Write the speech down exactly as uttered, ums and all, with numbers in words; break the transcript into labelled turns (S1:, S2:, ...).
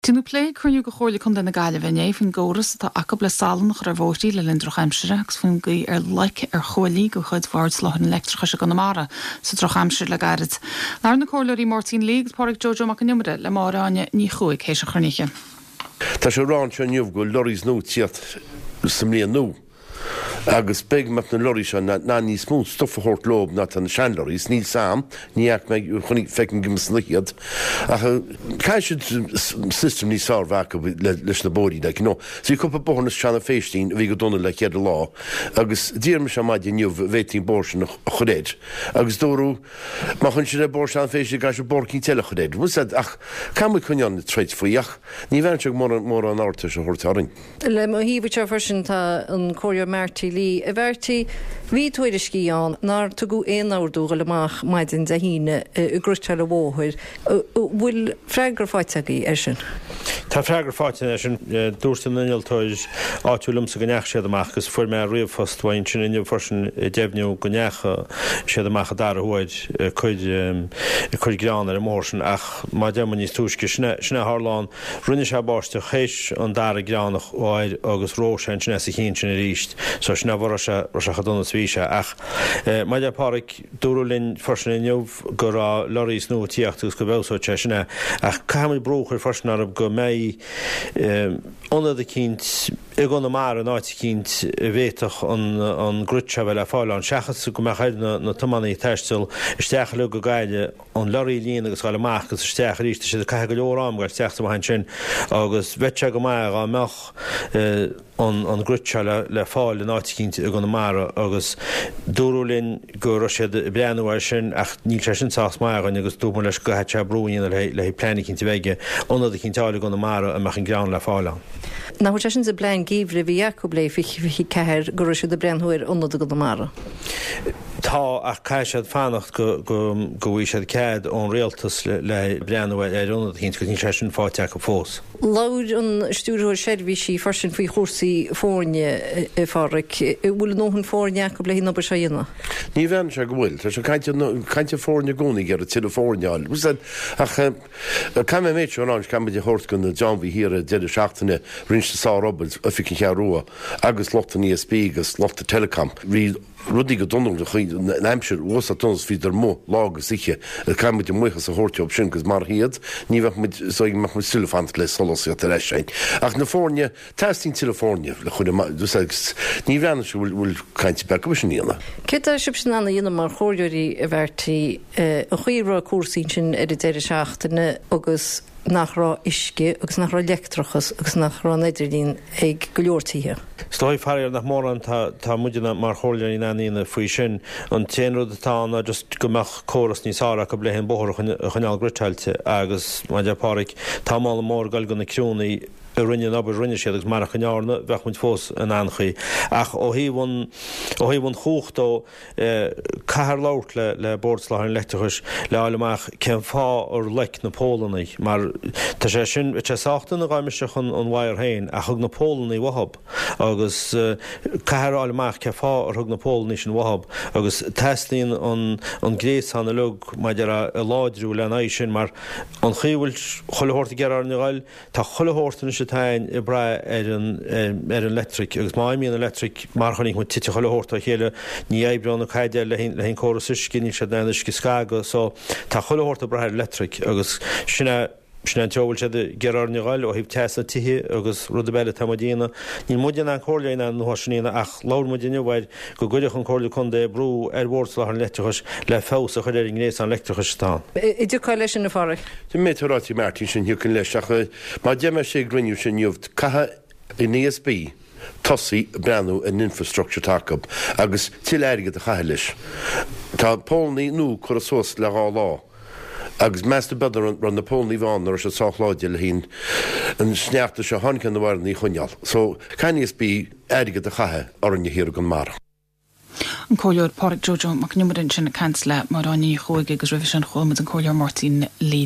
S1: Tínú plé chunú go chóirla chun na gaile bhaine fan ggóras tá aca le salanach ar bhóirtaí le lindroch amsire agus fan gaí ar leic ar choilí go chud bhard lehan electricha se go namara sa troch amsir le garid. Lar na cóileirí Martin League Pádraig Jojo mac nimire le máráine ní chuig hééis a chorniche.
S2: Tá sé rán se nniuh go lorís nó tíat sam líon nó. Agus beg mat na lorry se na ní smú stoffa hort lob na an seanlorís ní sam níach me chunig fecin gimas lichiad ach cai system ní sár vaca leis na bóí de nó sí cuppa bornas sena féistín a bhí go donna le chead lá agus díirme se maid nniuh bhétín borsin a chodéid agus dóú má chun si le bor an féisi ga se borcín teile chodéid mu ach kam chunean na treit faoach ní bhe mór an áta se hortaring.
S3: Le má híbte farsin tá an choir Marty Lee a bhirtí hí tuaire cíán nar tu go éon áúga leach maidin de híine i grúte le bhóthir bhfuil freigur fáiteagaí ar sin.
S4: Tá freigur fáite sin dústan inaltóis áúlam sa gneach siad amach gus fuair me riomh fosthain sin inniu forsin déimhniú gnecha siad amach a dar thuid chuid chuid greán ar mórsin ach má deman níos túisce sinna Harláán rinne se báiste chéis an dar a greánach áid agus rósin sinna sa chin sin a ríist so sinna bhar se chadonna svíise ach mai depáric dúrúlinn forsin inniuh gur a lorís nó tíochtús go bhsáte sinna ach caiimi brúchar forsin arab go mé Ona de kint ag an mar an áit kint bhéach an grútse bhile fáil an seachas go me chaid na tomannaí teistil isteach le go gaide an lorí líon agus gáil amach agus isteach ríiste si cai go leorám gáil teachta hain sin agus bhete go mai a meach an grútse le fáil an áit kint ag an mar agus dúrúlinn go siad breanúir sin ach níl sé sin sás mai an agus dúmar leis go hete brúíon le plénig cinnta bheige ona de cinntála go na mar amach an grán le fáile.
S3: Na bhil sin sa blein gíomhre bhí Jacob lé fi hí ceir go si de breanthúir onad go mara.
S4: Tá ach cai siad fannacht go bhí siad cead ón réaltas le breanhfuil ar onad cinn go ní sé sin fáte go fós.
S3: Láir an stúrthúir seirbhí sí farsin faoi chósaí fórne i fáric bhfuil nóhann fórne Jacob le hí na se dhéanana.
S2: Ní bhean se go bhfuil, Tá se caiinte fórne gcónaí ar a tiile fórneáil. ach cai mé méid an cai de hort gon na John bhí hir a deidir seachtainna rinste sá Roberts a fi cin chearúa agus lotta ní S P agus lotta telecom rí rudí go donú de chuid neimsir was a tons fi der mó lágus siche cai mit de muchas a hortí op sin gus mar hiad ní mit soig mach mu silfant le solos a terein. Ach na fórne testing telefórne le chu ní bhena se bhfuil caiinte be go sinna.
S3: Ke sib sin anna dhéanam mar chóirí a bhirtaí a chuírá cuasín sin ar déidir seachtainna agus nachrá isce agus nachrá letrachas agus nachrá neidirdín ag go leortaíthe.
S4: Stoi farir nach mór an tá mudina mar chóirla í naína faoi sin an téanrúd atána just gomach choras ní sára go bléhéon bóthir chuneal grúteilte agus mai depáric tá mála mór gail go na ciúnaí a rinne ab rinne sé agus mar chuneárna bheith muid fós an anchaí ach ó híhn ó híhn chuchtó caiar láirt le le bordslain letrachas le aileach cén fá ar leic na Pólanaí mar tá sé sin te sáachtain a gaiimiise chun an bhair hain a thug na Pólanaí wahab agus caiar aileach ce fá ar thug na Pólanaí sin wahab agus testíon an an gréas anna lug mai de a láidrú le éis sin mar an chiúil chollehorta gear na gáil tá chollehorta tain i bra ar an electric agus máimíon electric mar chunig mu tiite chollehorta chéile ní ébrán caiide le le hén choras cinní se déis go scaga so tá chollehorta bra electric agus sinna sinna teohfuil sé gear naáil ó híh tena tithe agus rudabéile tamadína ní muidir an chóirlaine an hoisinaína ach láir muidirine bhhaid go goideach an chóirla chun de brú ar bhórtla an letrachas le fés a chuir ingnééis an letrachas tá.
S3: I dúá leis sin na fáric.
S2: Tá métarrátí Martin sin hiúcinn leis má deime sé griniú sin jobht cathe in E S B tosaí breanú an infrastructure take-up agus tiile aige a chathe leis. Tá Pólnaí nó chu a sós le gá lá. agus measta bedar ran na Pólnaí bháin ar se sáchláide le hín an sneachta se hancin bhhar í chuneal. So cai níos bí aige a chathe ar an hir gan mar.
S1: An cóileor Pádraig Jojo mac nimrin sin na cancla mar aní chuig agus rih sin chomad an cóileor Martin Lee.